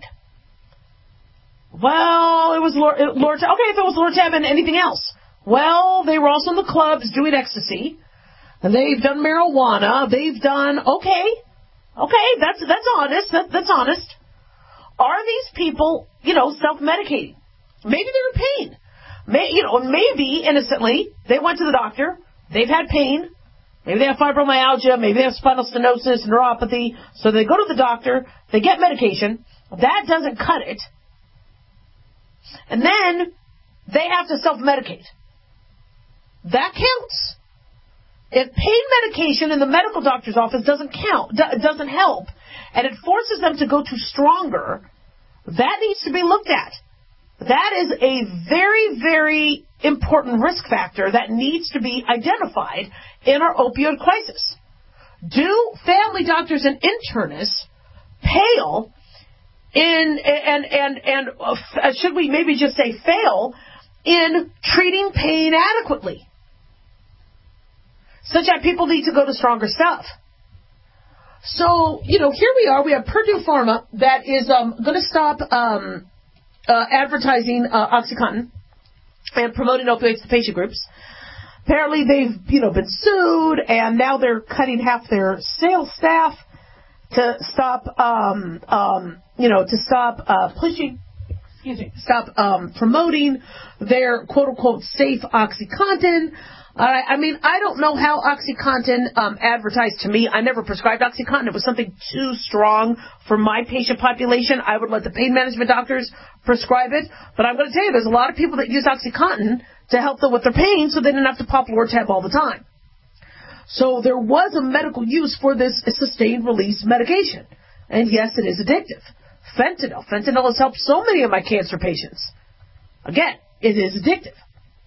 Well, it was Lortab. Okay, if it was Lortab and anything else. Well, they were also in the clubs doing ecstasy. And they've done marijuana. They've done, okay, okay, that's that's honest. That, that's honest. Are these people, you know, self-medicating? Maybe they're in pain. May, you know, maybe innocently they went to the doctor, They've had pain. Maybe they have fibromyalgia. Maybe they have spinal stenosis, neuropathy. So they go to the doctor. They get medication. That doesn't cut it. And then they have to self-medicate. That counts. If pain medication in the medical doctor's office doesn't count, d- doesn't help, and it forces them to go to stronger, that needs to be looked at. That is a very, very important risk factor that needs to be identified in our opioid crisis. Do family doctors and internists fail in, and, and, and uh, should we maybe just say fail in treating pain adequately? Such that people need to go to stronger stuff. So, you know, here we are. We have Purdue Pharma that is um, going to stop um, uh, advertising uh, OxyContin and promoting opioids to patient groups. Apparently they've, you know, been sued, and now they're cutting half their sales staff to stop, um, um, you know, to stop uh, pushing, excuse me, stop um, promoting their quote-unquote safe OxyContin. All right, I mean, I don't know how OxyContin um, advertised to me. I never prescribed OxyContin. It was something too strong for my patient population. I would let the pain management doctors prescribe it. But I'm going to tell you, there's a lot of people that use OxyContin to help them with their pain so they didn't have to pop Lortab all the time. So there was a medical use for this sustained-release medication. And yes, it is addictive. Fentanyl. Fentanyl has helped so many of my cancer patients. Again, it is addictive.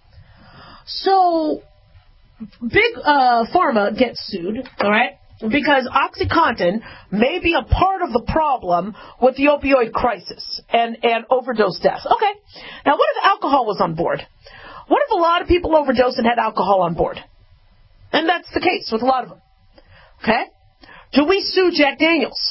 So Big uh, Pharma gets sued, all right, because OxyContin may be a part of the problem with the opioid crisis and, and overdose deaths. Okay, now what if alcohol was on board? What if a lot of people overdosed and had alcohol on board? And that's the case with a lot of them. Okay? Do we sue Jack Daniels?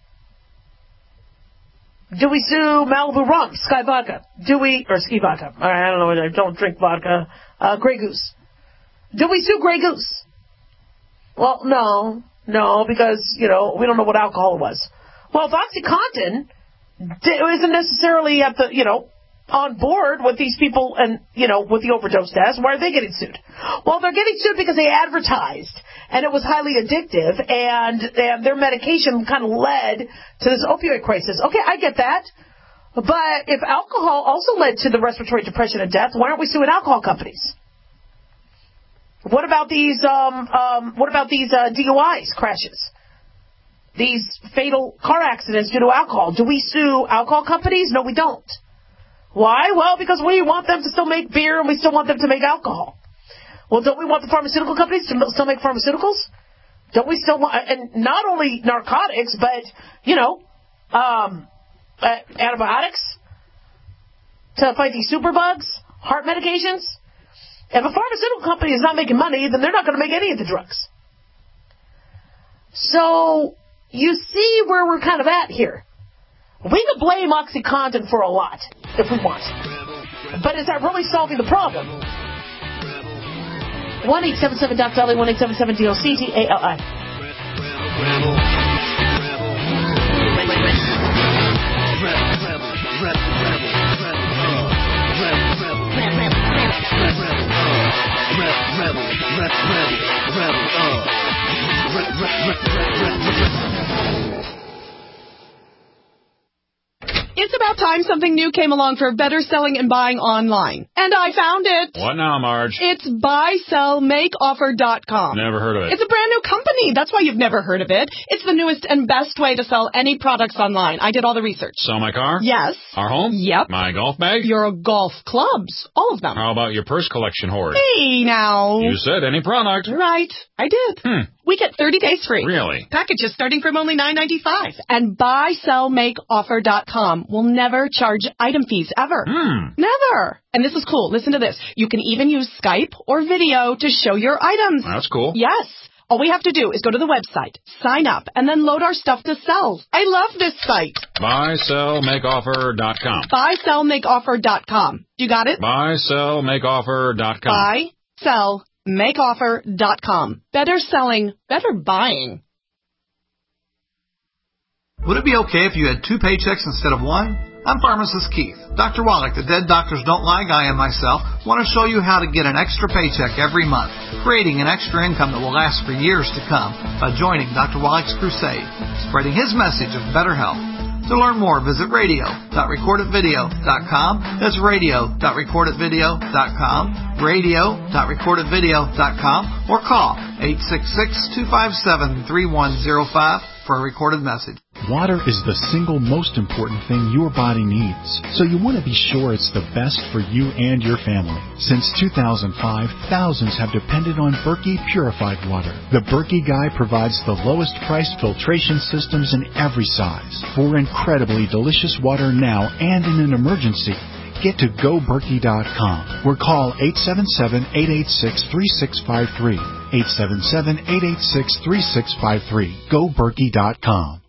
Do we sue Malibu Rum, Sky Vodka? Do we, or Ski Vodka? All right, I don't know, I don't drink vodka. Uh, Grey Goose. Do we sue Grey Goose? Well, no, no, because, you know, we don't know what alcohol was. Well, if OxyContin isn't necessarily at the, you know, on board with these people and, you know, with the overdose deaths, why are they getting sued? Well, they're getting sued because they advertised, and it was highly addictive, and, and their medication kind of led to this opioid crisis. Okay, I get that. But if alcohol also led to the respiratory depression and death, why aren't we suing alcohol companies? What about these, um, um, what about these, uh, D U Is, crashes? These fatal car accidents due to alcohol. Do we sue alcohol companies? No, we don't. Why? Well, because we want them to still make beer and we still want them to make alcohol. Well, don't we want the pharmaceutical companies to still make pharmaceuticals? Don't we still want, and not only narcotics, but, you know, um, uh, antibiotics to fight these superbugs, heart medications? If a pharmaceutical company is not making money, then they're not going to make any of the drugs. So, you see where we're kind of at here. We could blame OxyContin for a lot, if we want. But is that really solving the problem? one eight seven seven D O C T A L I, one eight seven seven D O C T A L I. It's about time something new came along for better selling and buying online. And I found it. What now, Marge? It's buy sell make offer dot com. Never heard of it. It's a brand new company. That's why you've never heard of it. It's the newest and best way to sell any products online. I did all the research. Sell my car? Yes. Our home? Yep. My golf bag? Your golf clubs. All of them. How about your purse collection hoard? Hey, now. You said any product. Right. I did. Hmm. We get thirty days free. Really? Packages starting from only nine ninety-five. And buy sell make offer dot com will never charge item fees ever. Hmm. Never. And this is cool. Listen to this. You can even use Skype or video to show your items. That's cool. Yes. All we have to do is go to the website, sign up, and then load our stuff to sell. I love this site. buy sell make offer dot com. buy sell make offer dot com. You got it? buy sell make offer dot com. buy sell make offer dot com. Better selling, better buying. Would it be okay if you had two paychecks instead of one? I'm Pharmacist Keith. Doctor Wallach, the Dead Doctors Don't Lie guy, and myself want to show you how to get an extra paycheck every month, creating an extra income that will last for years to come by joining Doctor Wallach's crusade, spreading his message of better health. To learn more, visit radio dot record it video dot com. That's radio dot record it video dot com, radio dot record it video dot com, or call eight six six, two five seven, three one zero five for a recorded message. Water is the single most important thing your body needs, so you want to be sure it's the best for you and your family. Since two thousand five, thousands have depended on Berkey purified water. The Berkey Guy provides the lowest priced filtration systems in every size for incredibly delicious water now and in an emergency. Get to go berkey dot com or call eight seven seven, eight eight six, three six five three. eight seven seven, eight eight six, three six five three. go berkey dot com.